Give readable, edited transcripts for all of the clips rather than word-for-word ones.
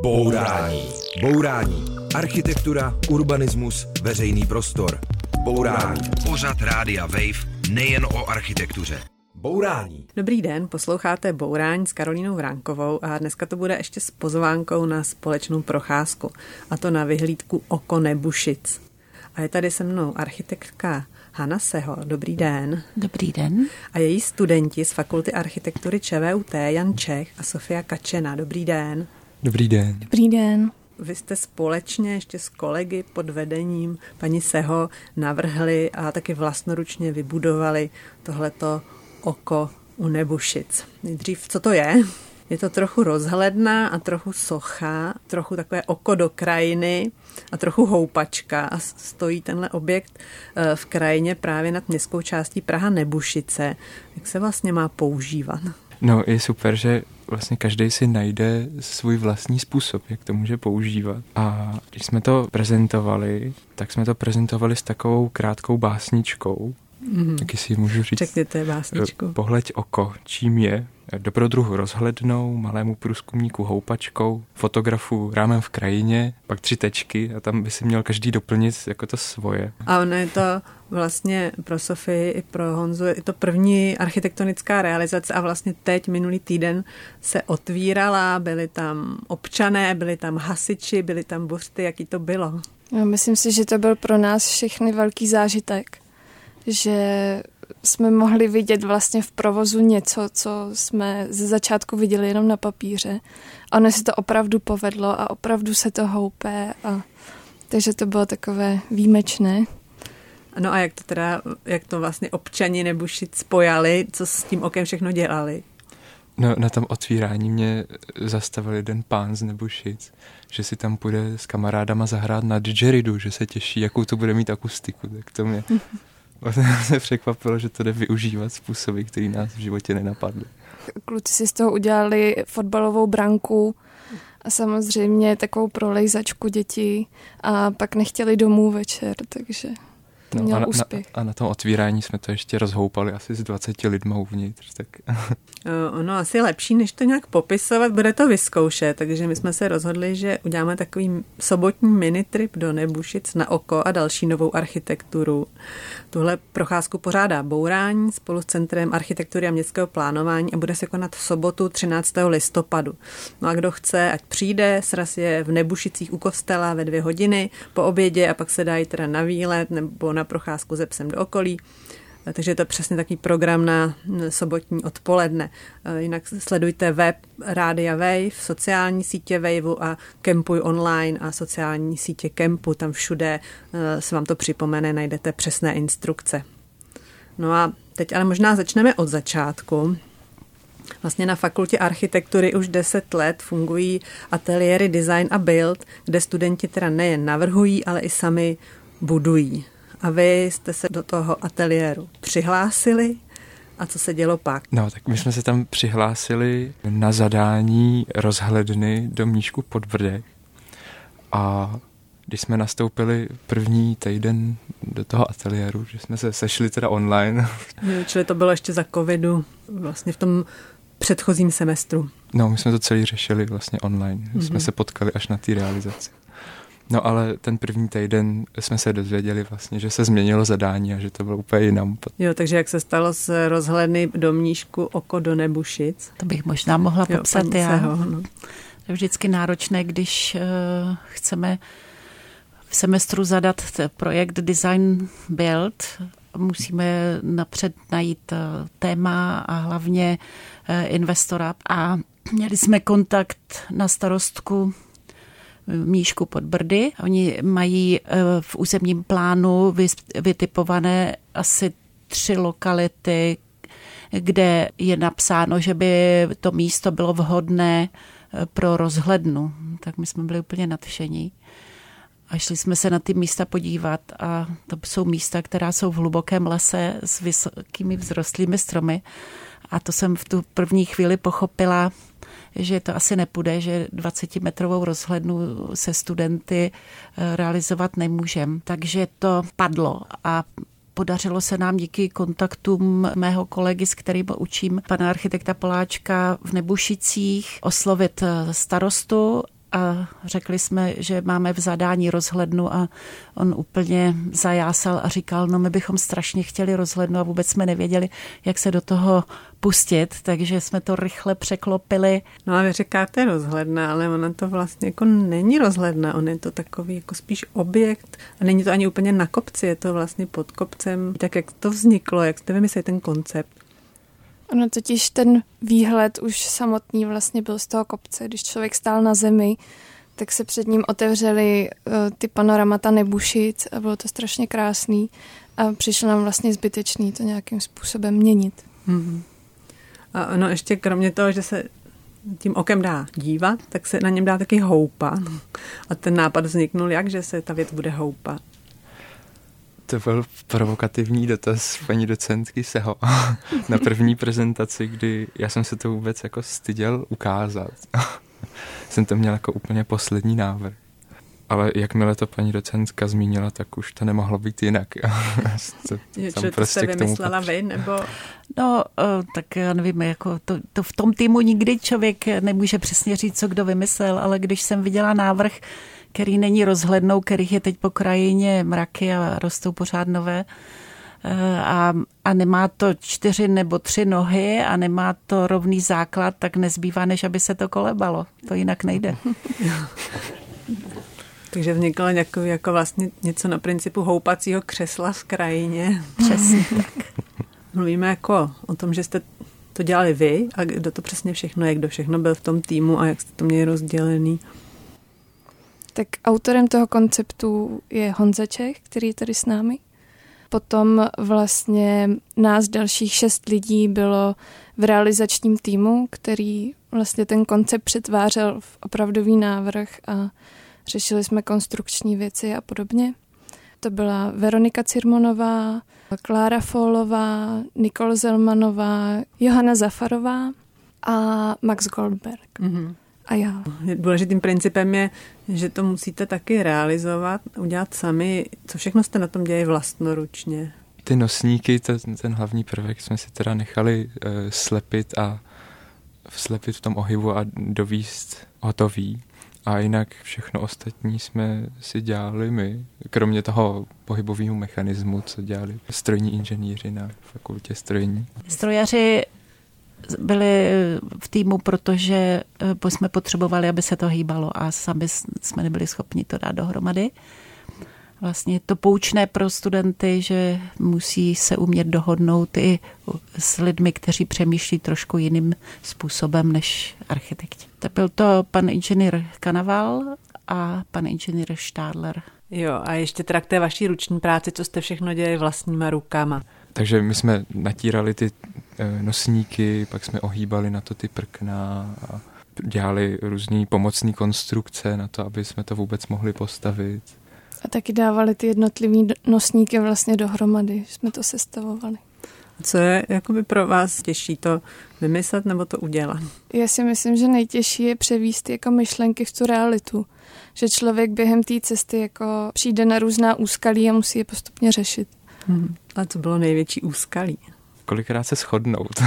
Bourání. Bourání. Architektura, urbanismus, veřejný prostor. Bourání. Pořad Rádia Wave nejen o architektuře. Bourání. Dobrý den, posloucháte Bourání s Karolínou Vránkovou a dneska to bude ještě s pozvánkou na společnou procházku, a to na vyhlídku Oko Nebušic. A je tady se mnou architektka Hana Seho. Dobrý den. Dobrý den. A její studenti z Fakulty architektury ČVUT Jan Čech a Sofia Kačena. Dobrý den. Dobrý den. Dobrý den. Vy jste společně ještě s kolegy pod vedením paní Seho navrhli a taky vlastnoručně vybudovali tohleto oko u Nebušic. Nejdřív, co to je? Je to trochu rozhledna a trochu socha, trochu takové oko do krajiny a trochu houpačka a stojí tenhle objekt v krajině právě nad městskou částí Praha Nebušice. Jak se vlastně má používat? No, je super, že vlastně každý si najde svůj vlastní způsob, jak to může používat. A když jsme to prezentovali, tak jsme to prezentovali s takovou krátkou básničkou. Taky si můžu říct. Řekněte básničku. Pohleď oko, čím je. Dobrodruhu rozhlednou, malému průzkumníku houpačkou, fotografu rámem v krajině, pak 3 tečky a tam by si měl každý doplnit jako to svoje. A ono je to vlastně pro Sofii i pro Honzu, je to první architektonická realizace a vlastně teď minulý týden se otvírala, byli tam občané, byli tam hasiči, byli tam buřty, jaký to bylo? No, myslím si, že to byl pro nás všechny velký zážitek, že jsme mohli vidět vlastně v provozu něco, co jsme ze začátku viděli jenom na papíře. A ono se to opravdu povedlo a opravdu se to houpe. Takže to bylo takové výjimečné. No a jak to vlastně občani Nebušic spojali, co s tím okem všechno dělali? No, na tom otvírání mě zastavil jeden pán z Nebušic, že si tam půjde s kamarádama zahrát na didgeridu, že se těší, jakou to bude mít akustiku. Tak to mě se překvapilo, že to jde využívat způsoby, který nás v životě nenapadly. Kluci si z toho udělali fotbalovou branku a samozřejmě takovou prolejzačku dětí a pak nechtěli domů večer, takže to mělo úspěch. A na tom otvírání jsme to ještě rozhoupali asi s 20 lidma uvnitř. Tak. Ono asi lepší, než to nějak popisovat, bude to vyzkoušet, takže my jsme se rozhodli, že uděláme takový sobotní minitrip do Nebušic na oko a další novou architekturu. Tuhle procházku pořádá Bourání spolu s Centrem architektury a městského plánování a bude se konat v sobotu 13. listopadu. No a kdo chce, ať přijde, sraz je v Nebušicích u kostela ve 2 hodiny po obědě a pak se dá jít teda na výlet nebo na procházku ze psem do okolí. Takže je to přesně takový program na sobotní odpoledne. Jinak sledujte web Rádia Wave, sociální sítě Waveu a Kempuj online a sociální sítě Kempu. Tam všude se vám to připomene, najdete přesné instrukce. No a teď ale možná začneme od začátku. Vlastně na Fakultě architektury už 10 let fungují ateliéry Design a Build, kde studenti teda nejen navrhují, ale i sami budují. A vy jste se do toho ateliéru přihlásili a co se dělo pak? No, tak my jsme se tam přihlásili na zadání rozhledny do Mníšku pod Brdech a když jsme nastoupili první týden do toho ateliéru, že jsme se sešli teda online. Čili to bylo ještě za covidu, vlastně v tom předchozím semestru. No, my jsme to celý řešili vlastně online. Jsme se potkali až na té realizaci. No ale ten první týden jsme se dozvěděli vlastně, že se změnilo zadání a že to bylo úplně jinam. Jo, takže jak se stalo z rozhledny do Mníšku oko do Nebušic? To bych možná mohla popsat já. No. To je vždycky náročné, když chceme v semestru zadat projekt Design Build. Musíme napřed najít téma a hlavně investora. A měli jsme kontakt na starostku Mníšku pod Brdy. Oni mají v územním plánu vytipované asi 3 lokality, kde je napsáno, že by to místo bylo vhodné pro rozhlednu. Tak my jsme byli úplně nadšení. A šli jsme se na ty místa podívat a to jsou místa, která jsou v hlubokém lese s vysokými vzrostlými stromy. A to jsem v tu první chvíli pochopila, že to asi nepůjde, že 20metrovou rozhlednu se studenty realizovat nemůžeme. Takže to padlo a podařilo se nám díky kontaktům mého kolegy, s kterým učím pana architekta Poláčka v Nebušicích, oslovit starostu a řekli jsme, že máme v zadání rozhlednu a on úplně zajásal a říkal, no my bychom strašně chtěli rozhlednu a vůbec jsme nevěděli, jak se do toho pustit, takže jsme to rychle překlopili. No a vy říkáte rozhledna, ale ona to vlastně jako není rozhledna, on je to takový jako spíš objekt a není to ani úplně na kopci, je to vlastně pod kopcem. Tak jak to vzniklo, jak jste vymysleli ten koncept? Ono totiž ten výhled už samotný vlastně byl z toho kopce. Když člověk stál na zemi, tak se před ním otevřely ty panoramata Nebušic a bylo to strašně krásný a přišlo nám vlastně zbytečný to nějakým způsobem měnit. Mm-hmm. A ono ještě kromě toho, že se tím okem dá dívat, tak se na něm dá taky houpat. A ten nápad vzniknul jak, že se ta věc bude houpat? To byl provokativní dotaz paní docentky Seho na první prezentaci, kdy já jsem se to vůbec jako styděl ukázat. Jsem to měl jako úplně poslední návrh. Ale jakmile to paní docentka zmínila, tak už to nemohlo být jinak. To jste vymyslela vy, nebo? No, tak já nevím, jako to v tom týmu nikdy člověk nemůže přesně říct, co kdo vymyslel, ale když jsem viděla návrh, který není rozhlednou, kterých je teď po krajině mraky a rostou pořád nové, a nemá to 4 nebo 3 nohy a nemá to rovný základ, tak nezbývá, než aby se to kolebalo. To jinak nejde. Takže vzniklo jako vlastně něco na principu houpacího křesla v krajině. Přesně tak. Mluvíme jako o tom, že jste to dělali vy a kdo to přesně všechno je, kdo všechno byl v tom týmu a jak jste to měli rozdělený. Tak autorem toho konceptu je Honza Čech, který je tady s námi. Potom vlastně nás dalších 6 lidí bylo v realizačním týmu, který vlastně ten koncept přetvářel v opravdový návrh a řešili jsme konstrukční věci a podobně. To byla Veronika Cirmonová, Klára Fólová, Nikol Zelmanová, Johana Zafarová a Max Goldberg. Mm-hmm. A já. Důležitým principem je, že to musíte taky realizovat, udělat sami. Co všechno jste na tom dělali vlastnoručně? Ty nosníky, ten hlavní prvek jsme si teda nechali slepit v tom ohybu a dovíst hotový. A jinak všechno ostatní jsme si dělali my, kromě toho pohybového mechanismu, co dělali strojní inženýři na fakultě strojní. Strojaři byli v týmu, protože jsme potřebovali, aby se to hýbalo a sami jsme nebyli schopni to dát dohromady. Vlastně to poučné pro studenty, že musí se umět dohodnout i s lidmi, kteří přemýšlí trošku jiným způsobem než architekti. Tak byl to pan inženýr Kanaval a pan inženýr Štádler. Jo, a ještě teda k té vaší ruční práci, co jste všechno dělali vlastníma rukama. Takže my jsme natírali ty nosníky, pak jsme ohýbali na to ty prkna a dělali různý pomocný konstrukce na to, aby jsme to vůbec mohli postavit. A taky dávali ty jednotlivý nosníky vlastně dohromady, jsme to sestavovali. Co je jakoby pro vás těžší, to vymyslet nebo to udělat? Já si myslím, že nejtěžší je převést jako myšlenky v tu realitu. Že člověk během té cesty jako přijde na různá úskalí a musí je postupně řešit. A co bylo největší úskalí? Kolikrát se shodnout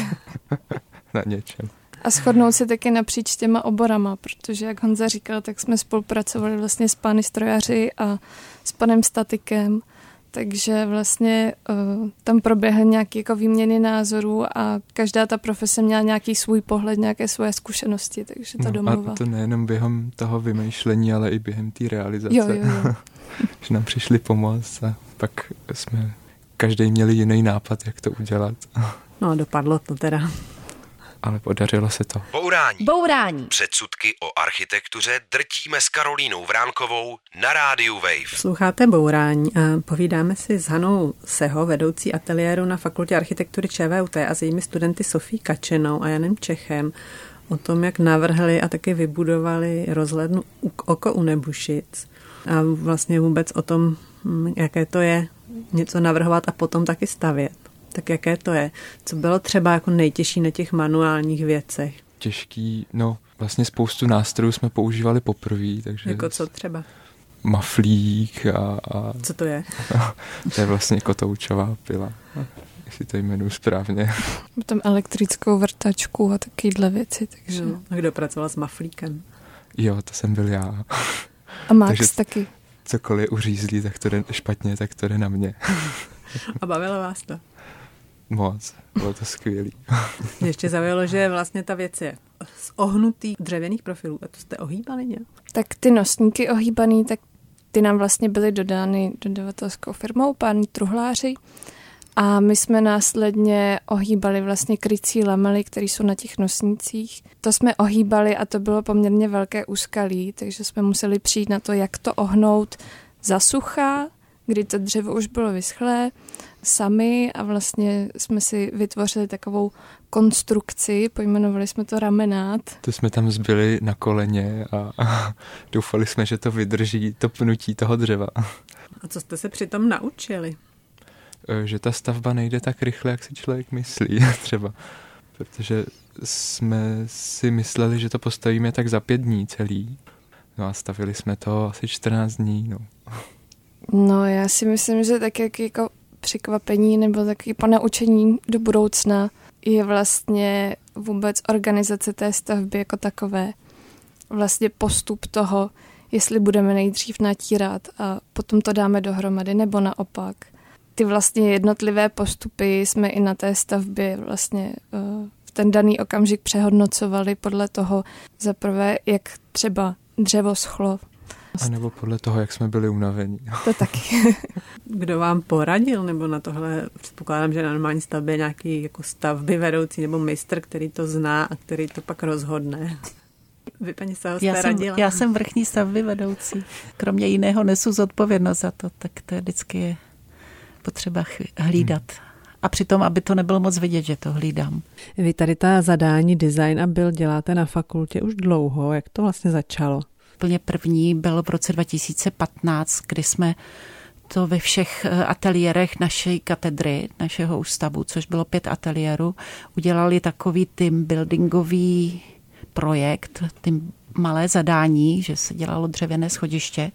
na něčem. A shodnout se taky napříč těma oborama, protože jak Honza říkal, tak jsme spolupracovali vlastně s pány strojaři a s panem statikem, takže vlastně tam proběhly nějaké jako výměny názorů a každá ta profese měla nějaký svůj pohled, nějaké svoje zkušenosti, takže to domluva. A to nejenom během toho vymýšlení, ale i během té realizace. Jo. Že nám přišli pomoct a pak jsme každý měli jiný nápad, jak to udělat. No a dopadlo to teda. Ale podařilo se to. Bourání. Předsudky o architektuře drtíme s Karolínou Vránkovou na rádiu Wave. Posloucháte Bourání a povídáme si s Hanou Seho, vedoucí ateliéru na Fakultě architektury ČVUT a s jejími studenty Sofií Kačenou a Janem Čechem o tom, jak navrhli a taky vybudovali rozhlednu Oko u Nebušic a vlastně vůbec o tom, jaké to je něco navrhovat a potom taky stavět. Tak jaké to je? Co bylo třeba jako nejtěžší na těch manuálních věcech? Těžký, vlastně spoustu nástrojů jsme používali poprvé, takže... Jako co třeba? Maflík a... Co to je? To je vlastně kotoučová pila, jestli to jmenuji správně. Tam elektrickou vrtačku a takovýhle věci, takže... A kdo pracoval s maflíkem? Jo, to jsem byl já. A Max taky. Cokoliv uřízlí, tak to jde špatně, tak to jde na mě. A bavilo vás to? Moc, bylo to skvělý. Mě ještě zaujalo, že vlastně ta věc je z ohnutých dřevěných profilů. A to jste ohýbali nějak? Tak ty nosníky ohýbaný, tak ty nám vlastně byly dodány dodavatelskou firmou, pán truhláři. A my jsme následně ohýbali vlastně krycí lamely, které jsou na těch nosnících. To jsme ohýbali a to bylo poměrně velké úskalí, takže jsme museli přijít na to, jak to ohnout za sucha, kdy to dřevo už bylo vyschlé, sami a vlastně jsme si vytvořili takovou konstrukci, pojmenovali jsme to ramenát. To jsme tam zbyli na koleně a doufali jsme, že to vydrží to pnutí toho dřeva. A co jste se přitom naučili? Že ta stavba nejde tak rychle, jak si člověk myslí třeba. Protože jsme si mysleli, že to postavíme tak za 5 dní celý. No a stavili jsme to asi 14 dní. No já si myslím, že tak jako překvapení nebo takový ponaučení do budoucna je vlastně vůbec organizace té stavby jako takové. Vlastně postup toho, jestli budeme nejdřív natírat a potom to dáme dohromady, nebo naopak. Ty vlastně jednotlivé postupy jsme i na té stavbě vlastně v ten daný okamžik přehodnocovali podle toho zaprvé, jak třeba dřevo schlo. A nebo podle toho, jak jsme byli unavení. To taky. Kdo vám poradil, nebo na tohle předpokládám, že na normální stavbě je nějaký jako stavby vedoucí nebo mistr, který to zná a který to pak rozhodne. Vy, paní Saho, jste radila? Já jsem vrchní stavby vedoucí. Kromě jiného nesu zodpovědnost za to, tak to je vždycky potřeba hlídat. A přitom, aby to nebylo moc vidět, že to hlídám. Vy tady ta zadání design a build děláte na fakultě už dlouho. Jak to vlastně začalo? Úplně první byl v roce 2015, kdy jsme to ve všech ateliérech naší katedry, našeho ústavu, což bylo 5 ateliérů, udělali takový team buildingový projekt, tím malé zadání, že se dělalo dřevěné schodiště,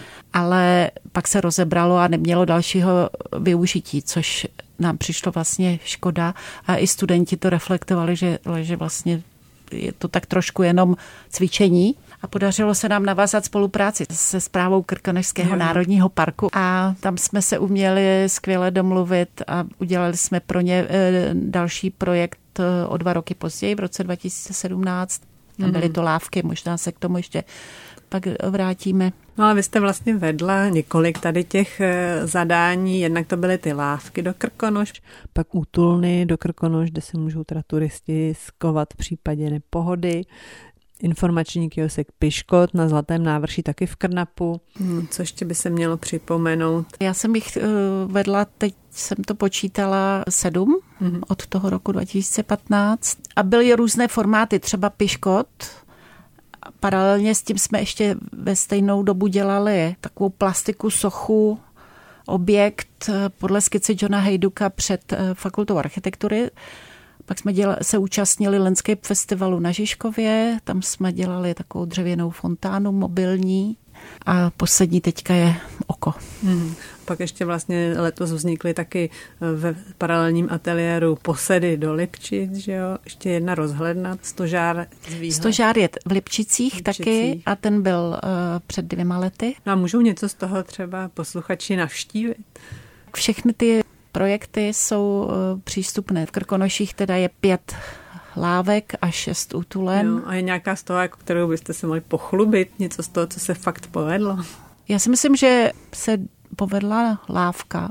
ale pak se rozebralo a nemělo dalšího využití, což nám přišlo vlastně škoda a i studenti to reflektovali, že vlastně je to tak trošku jenom cvičení a podařilo se nám navázat spolupráci se správou Krkonošského národního parku a tam jsme se uměli skvěle domluvit a udělali jsme pro ně další projekt o 2 roky později, v roce 2017. Byly to lávky, možná se k tomu ještě pak vrátíme. No ale vy jste vlastně vedla několik tady těch zadání, jednak to byly ty lávky do Krkonoš, pak útulny do Krkonoš, kde se můžou teda turisti skovat v případě nepohody, informační kiosek Piškot na Zlatém návrší taky v Krnapu. Co ještě by se mělo připomenout? Já jsem jich vedla, teď jsem to počítala 7 od toho roku 2015 a byly různé formáty, třeba Piškot. Paralelně s tím jsme ještě ve stejnou dobu dělali takovou plastiku, sochu, objekt podle skici Johna Hejduka před fakultou architektury. Pak jsme se účastnili Landscape festivalu na Žižkově, tam jsme dělali takovou dřevěnou fontánu mobilní a poslední teďka je Oko. Pak ještě vlastně letos vznikly taky ve paralelním ateliéru posedy do Lipčic, že jo? Ještě jedna rozhledna, Stožár z výhled. Stožár je v Lipčicích taky a ten byl před 2 lety. No a můžou něco z toho třeba posluchači navštívit? Všechny ty projekty jsou přístupné. V Krkonoších teda je 5 lávek a 6 útulen. Jo, a je nějaká z toho, jako kterou byste se mohli pochlubit? Něco z toho, co se fakt povedlo? Já si myslím, že se povedla lávka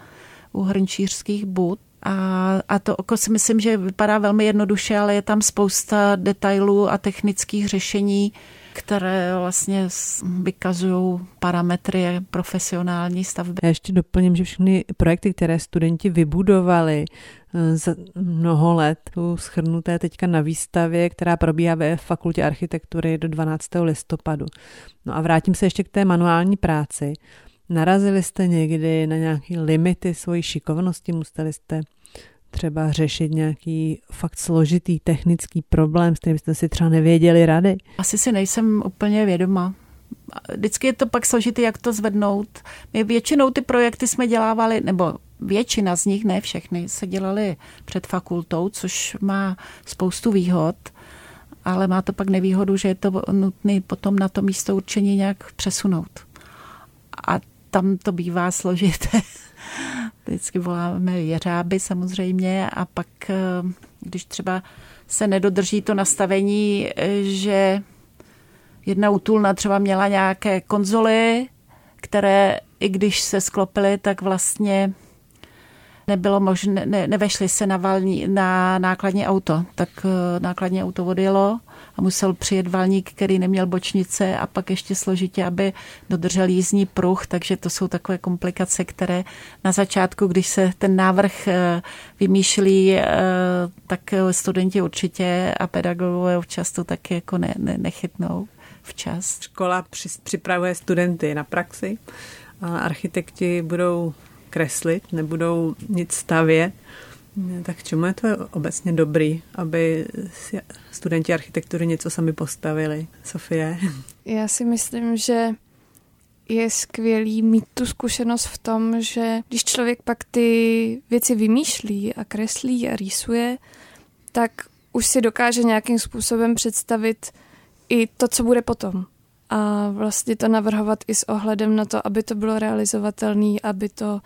u Hrnčířských bud a to oko si myslím, že vypadá velmi jednoduše, ale je tam spousta detailů a technických řešení, které vlastně vykazují parametry profesionální stavby. Já ještě doplním, že všechny projekty, které studenti vybudovali za mnoho let, jsou shrnuté teďka na výstavě, která probíhá ve Fakultě architektury do 12. listopadu. No a vrátím se ještě k té manuální práci. Narazili jste někdy na nějaké limity svojí šikovnosti? Museli jste třeba řešit nějaký fakt složitý technický problém, s kterým jste si třeba nevěděli rady? Asi si nejsem úplně vědoma. Vždycky je to pak složitý, jak to zvednout. My většinou ty projekty jsme dělávali, nebo většina z nich, ne všechny, se dělali před fakultou, což má spoustu výhod. ale má to pak nevýhodu, že je to nutné potom na to místo určení nějak přesunout. A tam to bývá složité. Vždycky voláme jeřáby samozřejmě a pak, když třeba se nedodrží to nastavení, že jedna útulna třeba měla nějaké konzoly, které i když se sklopily, tak vlastně nebylo možné, nevešly se na nákladní auto. Tak nákladní auto odjelo a musel přijet valník, který neměl bočnice a pak ještě složitě, aby dodržel jízdní pruh, takže to jsou takové komplikace, které na začátku, když se ten návrh vymýšlí, tak studenti určitě a pedagogové občas to taky jako nechytnou včas. Škola připravuje studenty na praxi, ale architekti budou kreslit, nebudou nic stavět. Tak čemu je to obecně dobrý, aby si studenti architektury něco sami postavili? Sofie? Já si myslím, že je skvělý mít tu zkušenost v tom, že když člověk pak ty věci vymýšlí a kreslí a rýsuje, tak už si dokáže nějakým způsobem představit i to, co bude potom. A vlastně to navrhovat i s ohledem na to, aby to bylo realizovatelné, aby to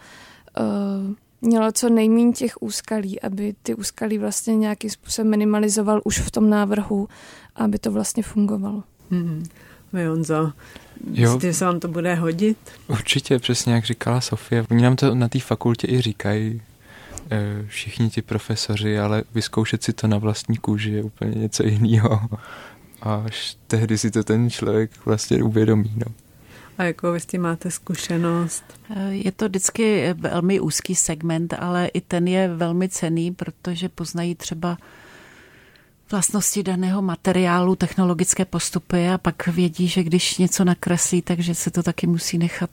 mělo co nejméně těch úskalí, aby ty úskalí vlastně nějakým způsobem minimalizoval už v tom návrhu, aby to vlastně fungovalo. Vy, Honzo, myslíte, že se vám to bude hodit? Určitě, přesně jak říkala Sofie. Oni nám to na té fakultě i říkají, všichni ti profesoři, ale vyzkoušet si to na vlastní kůži je úplně něco jiného. Až tehdy si to ten člověk vlastně uvědomí. No. A jako vy s tím máte zkušenost? Je to vždycky velmi úzký segment, ale i ten je velmi cenný, protože poznají třeba vlastnosti daného materiálu, technologické postupy a pak vědí, že když něco nakreslí, takže se to taky musí nechat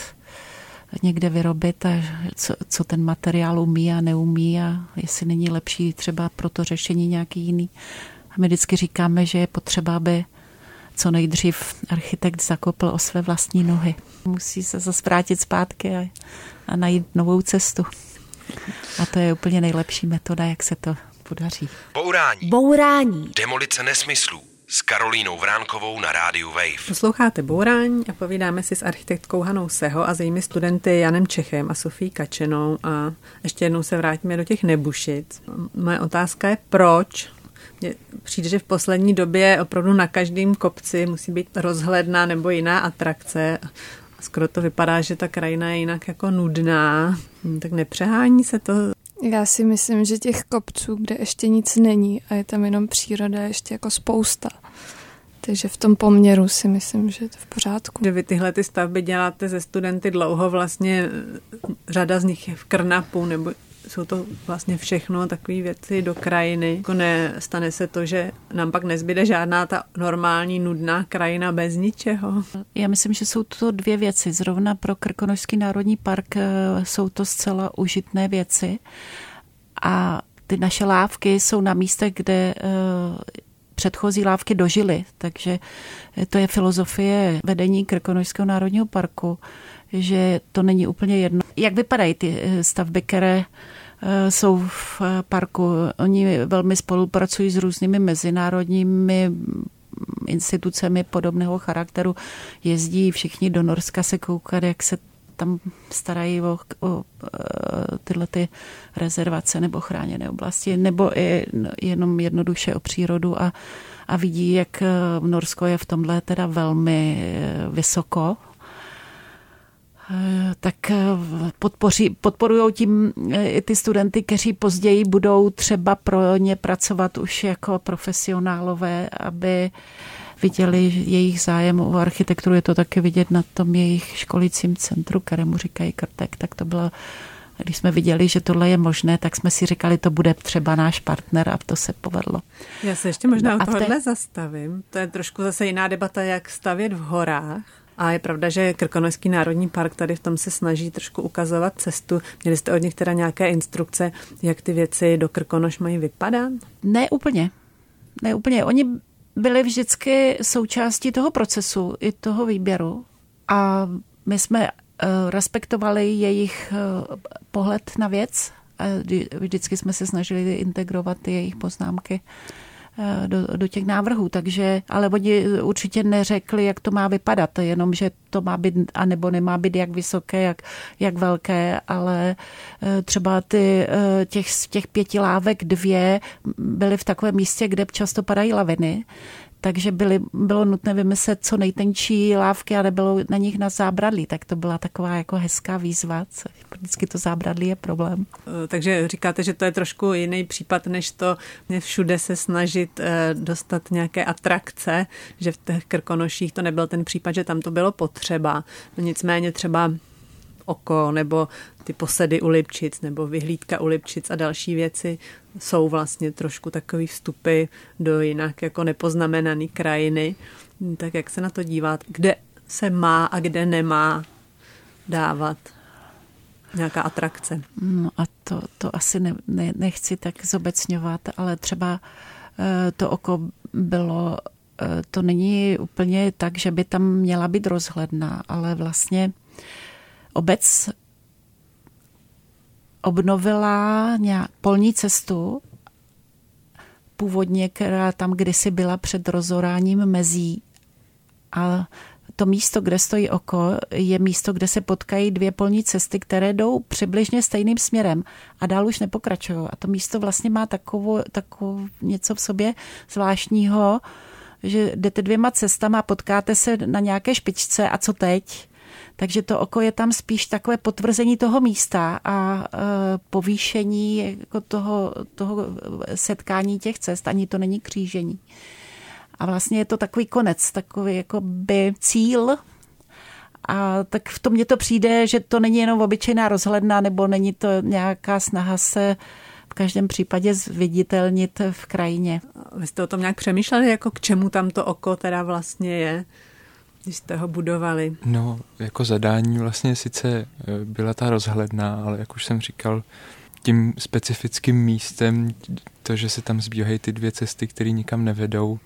někde vyrobit a co ten materiál umí a neumí a jestli není lepší třeba pro to řešení nějaký jiný. A my vždycky říkáme, že je potřeba, aby co nejdřív architekt zakopl o své vlastní nohy. Musí se zase vrátit zpátky a najít novou cestu. A to je úplně nejlepší metoda, jak se to podaří. Bourání. Demolice nesmyslů s Karolínou Vránkovou na rádiu Wave. Posloucháte Bourání a povídáme si s architektkou Hanou Seho a s jejími studenty Janem Čechem a Sofií Kačenou a ještě jednou se vrátíme do těch Nebušic. Moje otázka je, proč? Mně přijde, že v poslední době opravdu na každém kopci musí být rozhledna nebo jiná atrakce. Skoro to vypadá, že ta krajina je jinak jako nudná. Tak nepřehání se to? Já si myslím, že těch kopců, kde ještě nic není a je tam jenom příroda, je ještě jako spousta. Takže v tom poměru si myslím, že je to v pořádku. Že vy tyhle ty stavby děláte ze studenty dlouho, vlastně řada z nich je v Krnapu, nebo jsou to vlastně všechno takové věci do krajiny. Jako nestane se to, že nám pak nezbyde žádná ta normální nudná krajina bez ničeho. Já myslím, že jsou to dvě věci. Zrovna pro Krkonošský národní park jsou to zcela užitné věci. A ty naše lávky jsou na místech, kde předchozí lávky dožily. Takže to je filozofie vedení Krkonošského národního parku, že to není úplně jedno. Jak vypadají ty stavby, které jsou v parku? Oni velmi spolupracují s různými mezinárodními institucemi podobného charakteru. Jezdí všichni do Norska se koukat, jak se tam starají o tyhle ty rezervace nebo chráněné oblasti, nebo i jenom jednoduše o přírodu a vidí, jak Norsko je v tomhle teda velmi vysoko. Tak podporují tím i ty studenty, kteří později budou třeba pro ně pracovat už jako profesionálové, aby viděli jejich zájem o architekturu. Je to taky vidět na tom jejich školicím centru, kterému říkají Krtek. Tak to bylo, když jsme viděli, že tohle je možné, tak jsme si říkali, to bude třeba náš partner a to se povedlo. Já se ještě možná u tohohle zastavím. To je trošku zase jiná debata, jak stavět v horách. A je pravda, že Krkonošský národní park tady v tom se snaží trošku ukazovat cestu. Měli jste od nich teda nějaké instrukce, jak ty věci do Krkonoš mají vypadat? Ne úplně. Oni byli vždycky součástí toho procesu i toho výběru a my jsme respektovali jejich pohled na věc a vždycky jsme se snažili integrovat jejich poznámky do těch návrhů, takže, ale oni určitě neřekli, jak to má vypadat, jenom, že to má být, anebo nemá být jak vysoké, jak velké, ale třeba těch 5 lávek 2 byly v takovém místě, kde často padají laviny, takže bylo nutné vymyslet co nejtenčí lávky a nebylo na nich na zábradlí, tak to byla taková jako hezká výzva. Vždycky to zábradlí je problém. Takže říkáte, že to je trošku jiný případ, než to všude se snažit dostat nějaké atrakce, že v těch Krkonoších to nebyl ten případ, že tam to bylo potřeba. No nicméně třeba oko nebo ty posedy u Lipčic nebo vyhlídka u Lipčic a další věci jsou vlastně trošku takový vstupy do jinak jako nepoznamenaný krajiny. Tak jak se na to dívat? Kde se má a kde nemá dávat nějaká atrakce? No a to asi nechci tak zobecňovat, ale třeba to oko bylo, to není úplně tak, že by tam měla být rozhledna, ale vlastně obec obnovila polní cestu, původně, která tam kdysi byla před rozoráním mezí. A to místo, kde stojí oko, je místo, kde se potkají 2 polní cesty, které jdou přibližně stejným směrem a dál už nepokračují. A to místo vlastně má takovou něco v sobě zvláštního, že jdete 2 cestama a potkáte se na nějaké špičce a co teď? Takže to oko je tam spíš takové potvrzení toho místa a povýšení jako toho setkání těch cest, ani to není křížení. A vlastně je to takový konec, takový jakoby cíl. A tak v tom mně to přijde, že to není jenom obyčejná rozhledna, nebo není to nějaká snaha se v každém případě zviditelnit v krajině. Vy jste o tom nějak přemýšleli, jako k čemu tam to oko teda vlastně je, když jste ho budovali? No, jako zadání vlastně sice byla ta rozhledna, ale jak už jsem říkal, tím specifickým místem, to, že se tam zbíhají ty 2 cesty, které nikam nevedou,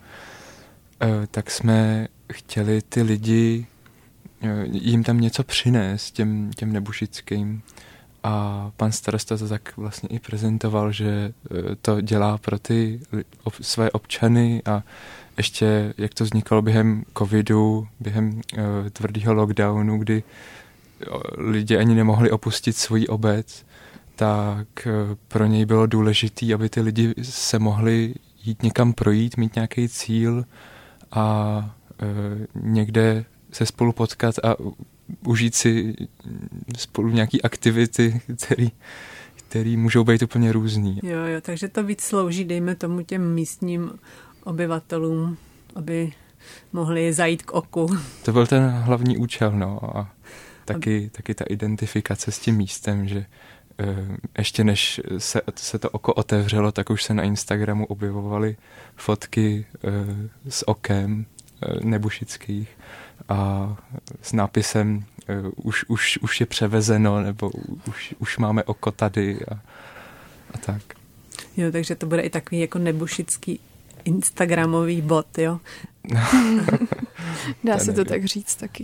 tak jsme chtěli ty lidi, jim tam něco přinést, těm nebušickým. A pan starosta to tak vlastně i prezentoval, že to dělá pro ty své občany a ještě, jak to vznikalo během covidu, během tvrdého lockdownu, kdy lidi ani nemohli opustit svoji obec, tak pro něj bylo důležité, aby ty lidi se mohli jít někam projít, mít nějaký cíl a někde se spolu potkat a užít si spolu nějaký aktivity, který můžou být úplně různý. Jo, takže to víc slouží, dejme tomu, těm místním obyvatelům, aby mohli zajít k oku. To byl ten hlavní účel, no, a taky ta identifikace s tím místem, že ještě než se to oko otevřelo, tak už se na Instagramu objevovaly fotky s okem nebušických a s nápisem už je převezeno, nebo už máme oko tady a tak. Jo, takže to bude i takový jako nebušický instagramový bot, jo? Dá se to tak říct taky.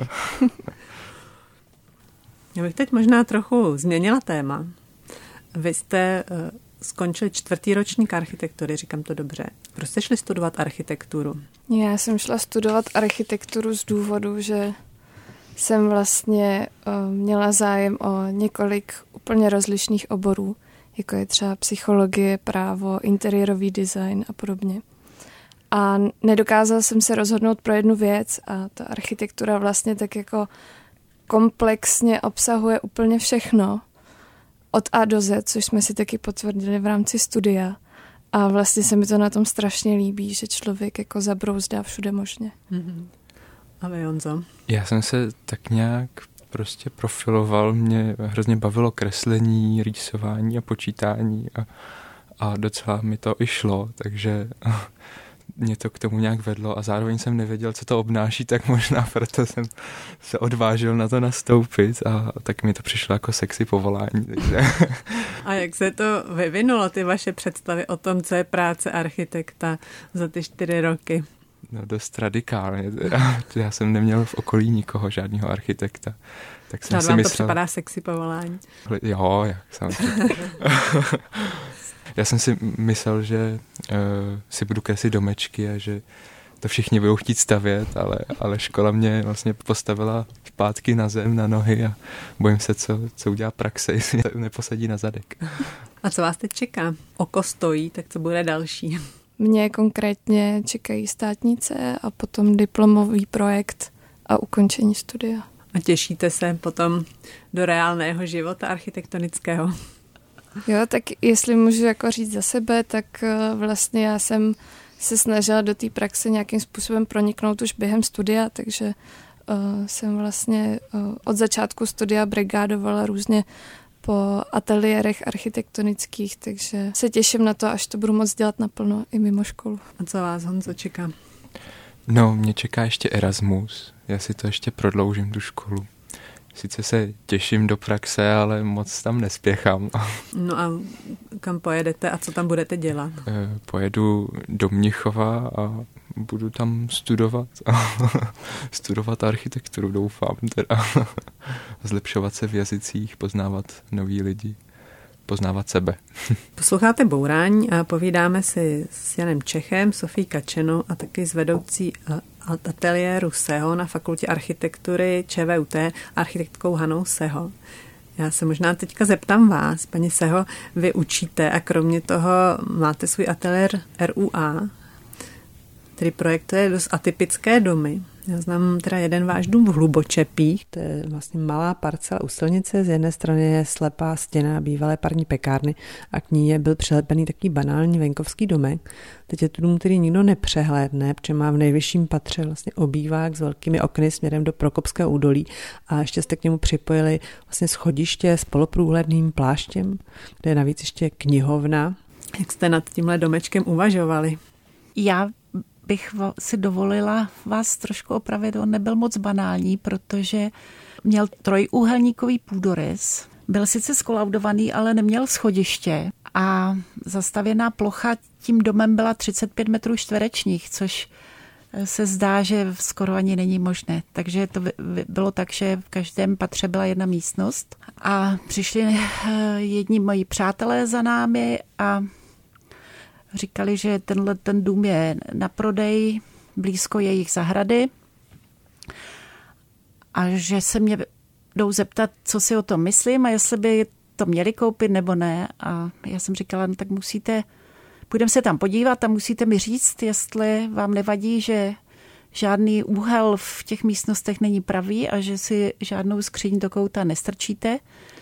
Já bych teď možná trochu změnila téma. Vy jste skončili 4. ročník architektury, říkám to dobře. Proč jste šli studovat architekturu? Já jsem šla studovat architekturu z důvodu, že jsem vlastně měla zájem o několik úplně rozlišných oborů, jako je třeba psychologie, právo, interiérový design a podobně. A nedokázala jsem se rozhodnout pro jednu věc a ta architektura vlastně tak jako komplexně obsahuje úplně všechno od A do Z, což jsme si taky potvrdili v rámci studia. A vlastně se mi to na tom strašně líbí, že člověk jako zabrouzdá všude možně. Mm-hmm. A vy, Honzo? Já jsem se tak nějak prostě profiloval, mě hrozně bavilo kreslení, rýsování a počítání a docela mi to i šlo, takže mě to k tomu nějak vedlo a zároveň jsem nevěděl, co to obnáší, tak možná proto jsem se odvážil na to nastoupit a tak mi to přišlo jako sexy povolání. Takže. A jak se to vyvinulo, ty vaše představy o tom, co je práce architekta za ty 4 roky? No dost radikálně. Já jsem neměl v okolí nikoho, žádného architekta. Tak jsem si vám myslel, to připadá sexy povolání? Jo, jak samozřejmě. Já jsem si myslel, že si budu kreslit domečky a že to všichni budou chtít stavět, ale škola mě vlastně postavila zpátky na zem, na nohy a bojím se, co udělá praxe, jestli mě neposadí na zadek. A co vás teď čeká? Oko stojí, tak co bude další? Mě konkrétně čekají státnice a potom diplomový projekt a ukončení studia. A těšíte se potom do reálného života architektonického? Jo, tak jestli můžu jako říct za sebe, tak vlastně já jsem se snažila do té praxe nějakým způsobem proniknout už během studia, takže jsem vlastně od začátku studia brigádovala různě po ateliérech architektonických, takže se těším na to, až to budu moct dělat naplno i mimo školu. A co vás, Honzo, čeká? No, mě čeká ještě Erasmus. Já si to ještě prodloužím, tu školu. Sice se těším do praxe, ale moc tam nespěchám. No a kam pojedete a co tam budete dělat? Pojedu do Mnichova a budu tam studovat. Studovat architekturu, doufám teda. Zlepšovat se v jazycích, poznávat nový lidi, poznávat sebe. Posloucháte Bourání a povídáme si s Janem Čechem, Sofií Kačenou a taky s vedoucí ateliéru SEHO na Fakultě architektury ČVUT architektkou Hanou Seho. Já se možná teďka zeptám vás, paní Seho, vy učíte a kromě toho máte svůj ateliér RUA, který projektuje dost atypické domy. Já znám teda jeden váš dům v Hlubočepích, to je vlastně malá parcela u silnice, z jedné strany je slepá stěna bývalé parní pekárny a k ní byl přilepený takový banální venkovský domek. Teď je to dům, který nikdo nepřehlédne, protože má v nejvyšším patře vlastně obývák s velkými okny směrem do Prokopského údolí a ještě jste k němu připojili vlastně schodiště s poloprůhledným pláštěm, kde je navíc ještě knihovna. Jak jste nad tímhle domečkem uvažovali? Já bych si dovolila vás trošku opravit, on nebyl moc banální, protože měl trojúhelníkový půdorys, byl sice skolaudovaný, ale neměl schodiště a zastavěná plocha tím domem byla 35 metrů čtverečních, což se zdá, že skoro ani není možné. Takže to bylo tak, že v každém patře byla jedna místnost a přišli jedni moji přátelé za námi a říkali, že ten dům je na prodej blízko jejich zahrady a že se mě jdou zeptat, co si o tom myslím a jestli by to měli koupit nebo ne. A já jsem říkala, no tak půjdeme se tam podívat a musíte mi říct, jestli vám nevadí, že žádný úhel v těch místnostech není pravý a že si žádnou skříň do kouta nestrčíte.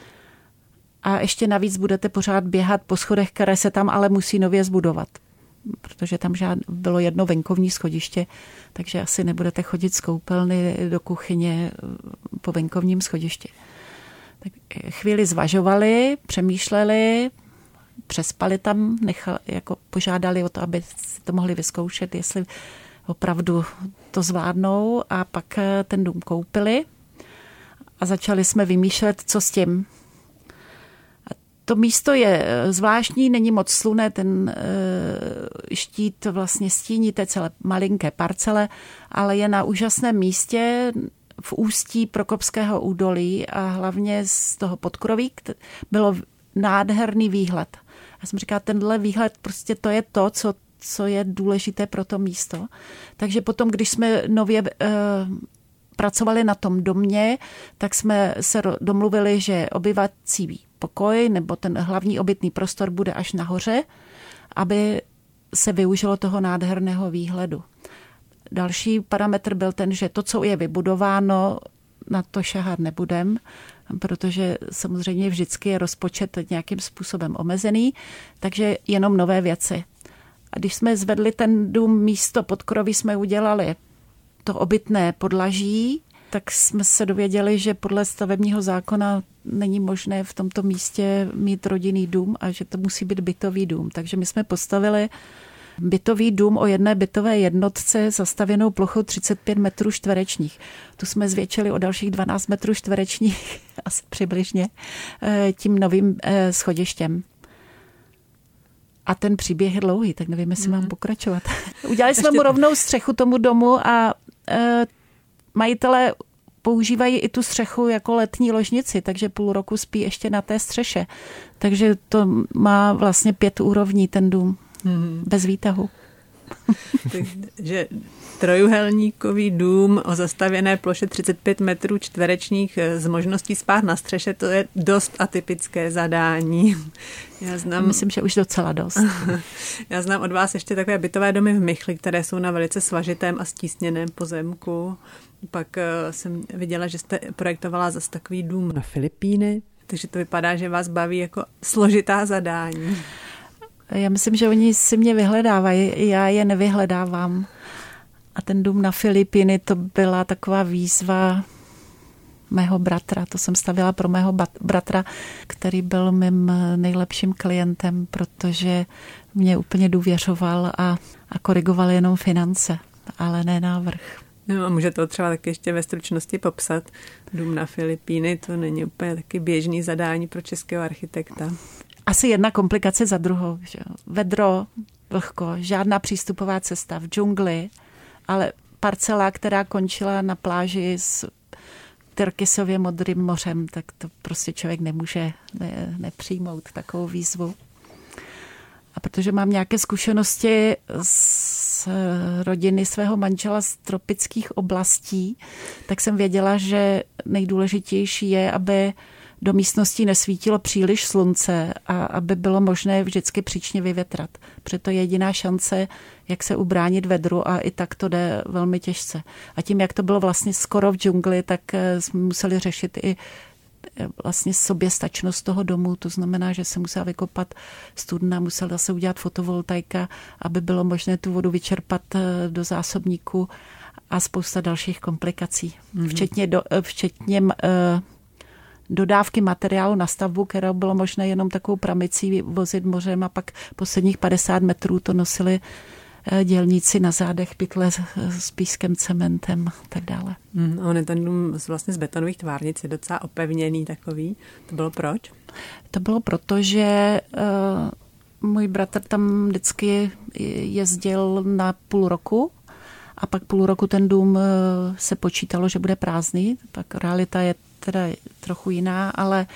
A ještě navíc budete pořád běhat po schodech, které se tam ale musí nově zbudovat. Protože tam bylo jedno venkovní schodiště, takže asi nebudete chodit z koupelny do kuchyně po venkovním schodišti. Tak chvíli zvažovali, přemýšleli, přespali tam, požádali o to, aby si to mohli vyzkoušet, jestli opravdu to zvládnou a pak ten dům koupili a začali jsme vymýšlet, co s tím. To místo je zvláštní, není moc slunné, ten štít vlastně stíní té celé malinké parcele, ale je na úžasném místě v ústí Prokopského údolí a hlavně z toho podkroví bylo nádherný výhled. Já jsem říkala, tenhle výhled, prostě to je to, co je důležité pro to místo. Takže potom, když jsme nově pracovali na tom domě, tak jsme se domluvili, že obyvací pokoj nebo ten hlavní obytný prostor bude až nahoře, aby se využilo toho nádherného výhledu. Další parametr byl ten, že to, co je vybudováno, na to šahat nebudem, protože samozřejmě vždycky je rozpočet nějakým způsobem omezený, takže jenom nové věci. A když jsme zvedli ten dům místo podkroví, jsme udělali to obytné podlaží, tak jsme se dověděli, že podle stavebního zákona není možné v tomto místě mít rodinný dům a že to musí být bytový dům. Takže my jsme postavili bytový dům o jedné bytové jednotce zastavěnou plochou 35 metrů čtverečních. Tu jsme zvětšili o dalších 12 metrů čtverečních, asi přibližně, tím novým schodištěm. A ten příběh je dlouhý, tak nevím, jestli mám pokračovat. Udělali jsme mu rovnou střechu tomu domu a majitelé používají i tu střechu jako letní ložnici, takže půl roku spí ještě na té střeše. Takže to má vlastně 5 úrovní ten dům, bez výtahu. Takže trojuhelníkový dům o zastavěné ploše 35 metrů čtverečních s možností spát na střeše, to je dost atypické zadání. Myslím, že už docela dost. Já znám od vás ještě takové bytové domy v Michli, které jsou na velice svažitém a stísněném pozemku. Pak jsem viděla, že jste projektovala zase takový dům na Filipíny, takže to vypadá, že vás baví jako složitá zadání. Já myslím, že oni si mě vyhledávají, já je nevyhledávám. A ten dům na Filipíny, to byla taková výzva mého bratra. To jsem stavěla pro mého bratra, který byl mým nejlepším klientem, protože mě úplně důvěřoval a korigoval jenom finance, ale ne návrh. No a může to třeba taky ještě ve stručnosti popsat. Dům na Filipíny, to není úplně taky běžný zadání pro českého architekta. Asi jedna komplikace za druhou. Že? Vedro, vlhko, žádná přístupová cesta v džungli, ale parcela, která končila na pláži s tyrkysově modrým mořem, tak to prostě člověk nemůže nepřijmout takovou výzvu. A protože mám nějaké zkušenosti z rodiny svého manžela z tropických oblastí, tak jsem věděla, že nejdůležitější je, aby do místnosti nesvítilo příliš slunce a aby bylo možné vždycky příčně vyvětrat. Protože to je jediná šance, jak se ubránit vedru a i tak to jde velmi těžce. A tím, jak to bylo vlastně skoro v džungli, tak jsme museli řešit i vlastně soběstačnost toho domu. To znamená, že se musela vykopat studna, musela se udělat fotovoltaika, aby bylo možné tu vodu vyčerpat do zásobníku a spousta dalších komplikací. Včetně dodávky materiálu na stavbu, kterou bylo možné jenom takovou pramicí vozit mořem a pak posledních 50 metrů to nosili dělníci na zádech, pytle s pískem, cementem a tak dále. On je ten dům vlastně z betonových tvárnic, je docela opevněný takový. To bylo proč? To bylo proto, že můj bratr tam vždycky jezdil na půl roku a pak půl roku ten dům se počítalo, že bude prázdný. Pak realita je teda trochu jiná, ale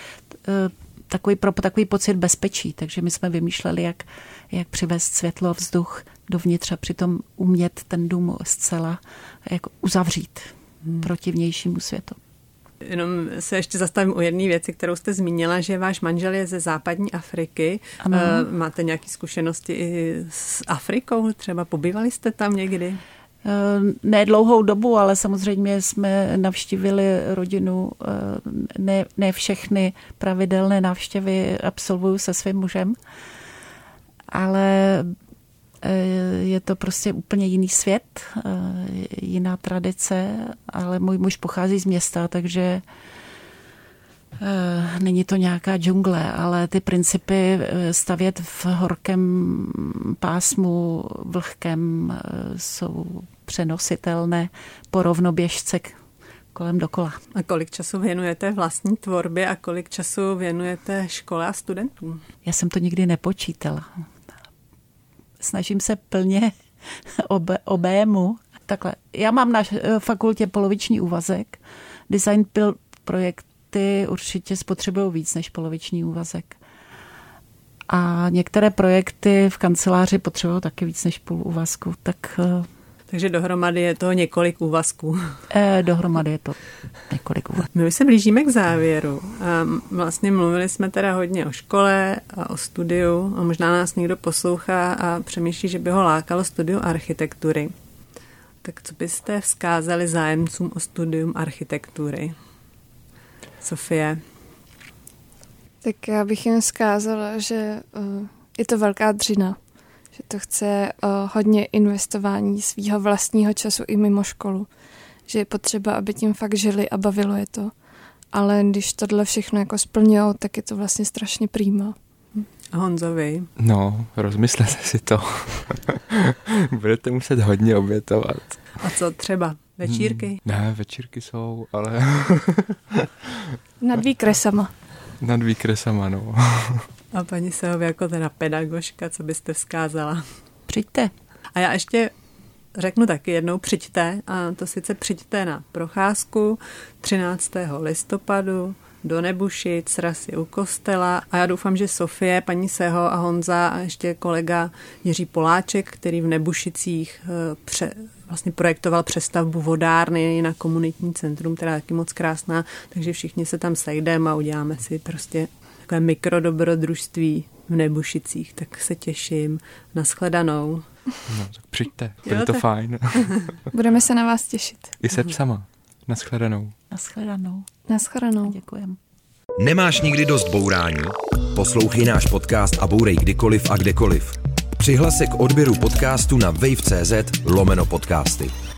takový pocit bezpečí. Takže my jsme vymýšleli, jak přivést světlo, vzduch dovnitř a přitom umět ten dům zcela jako uzavřít proti vnějšímu světu. Jenom se ještě zastavím u jedné věci, kterou jste zmínila, že váš manžel je ze západní Afriky. Ano. Máte nějaké zkušenosti i s Afrikou? Třeba pobývali jste tam někdy? Ne dlouhou dobu, ale samozřejmě jsme navštívili rodinu. Ne všechny pravidelné návštěvy absolvuju se svým mužem, ale je to prostě úplně jiný svět, jiná tradice, ale můj muž pochází z města, takže není to nějaká džungle, ale ty principy stavět v horkém pásmu vlhkém jsou přenositelné po rovnoběžce kolem dokola. A kolik času věnujete vlastní tvorbě a kolik času věnujete škole a studentům? Já jsem to nikdy nepočítala. Snažím se plně obému. Takhle. Já mám na fakultě poloviční úvazek. Design build projekty určitě spotřebují víc než poloviční úvazek. A některé projekty v kanceláři potřebují taky víc než půl úvazku. Takže dohromady je to několik úvazků. Dohromady je to několik úvazků. My už se blížíme k závěru. A vlastně mluvili jsme teda hodně o škole a o studiu a možná nás někdo poslouchá a přemýšlí, že by ho lákalo studium architektury. Tak co byste vzkázali zájemcům o studium architektury? Sofie? Tak já bych jim vzkázala, že je to velká dřina. Že to chce hodně investování svýho vlastního času i mimo školu. Že je potřeba, aby tím fakt žili a bavilo je to. Ale když tohle všechno jako splňujou, tak je to vlastně strašně prýma. A Honzovi? No, rozmyslete si to. Budete muset hodně obětovat. A co třeba? Večírky? Ne, večírky jsou, ale... Nad výkresama. Nad výkresama, no. A paní Sehově jako teda pedagožka, co byste vzkázala? Přijďte. A já ještě řeknu taky jednou, přijďte, a to sice přijďte na procházku 13. listopadu do Nebušic, Rasy u kostela, a já doufám, že Sofie, paní Seho a Honza a ještě kolega Jiří Poláček, který v Nebušicích vlastně projektoval přestavbu vodárny na komunitní centrum, která je taky moc krásná, takže všichni se tam sejdeme a uděláme si prostě takové mikrodobrodružství v Nebušicích, tak se těším. Naschledanou. No, tak přijďte, bude to fajn. Budeme se na vás těšit. I se psama. Naschledanou. Naschledanou. Naschledanou. Děkujeme. Nemáš nikdy dost bourání? Poslouchej náš podcast a bourej kdykoliv a kdekoliv. Přihlas se k odběru podcastu na wave.cz/podcasty.